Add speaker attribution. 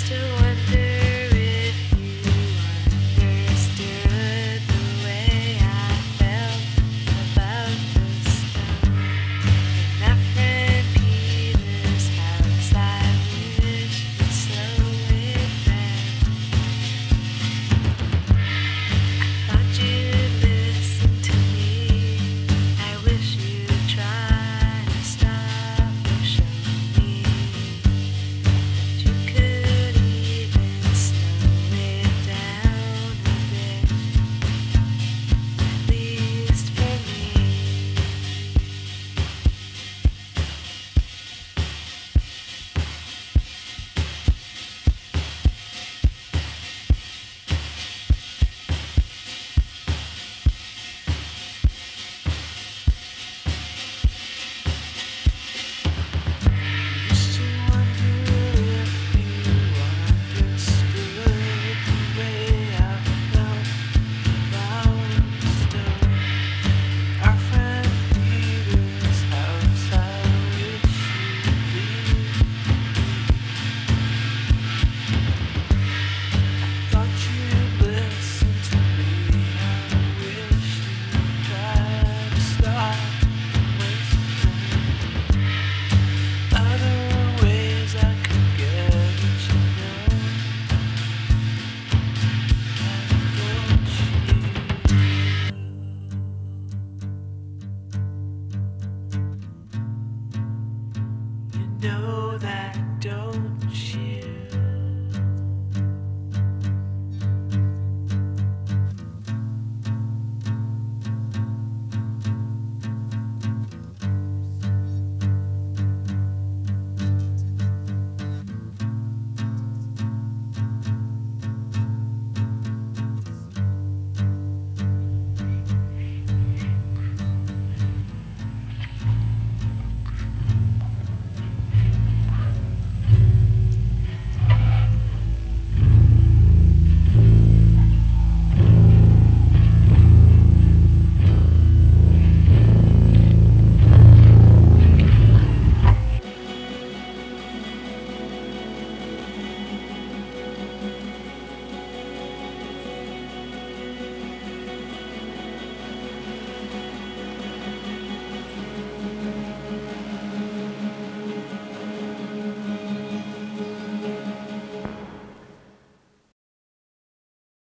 Speaker 1: to wonder if you understood the way I felt about the stone in my friend Peter's house. I wish you'd slow it down. I thought you'd listen to me. I wish you'd try to stop or show me that you could even slow it down a bit, at least for me. Used to wonder if you understood the way I felt about the stone. Our friend Peter's house. I wish you'd leave. Thought you'd listen to me. I wish you'd try to stop and listen. Other ways I could get at you know, you know that, don't you?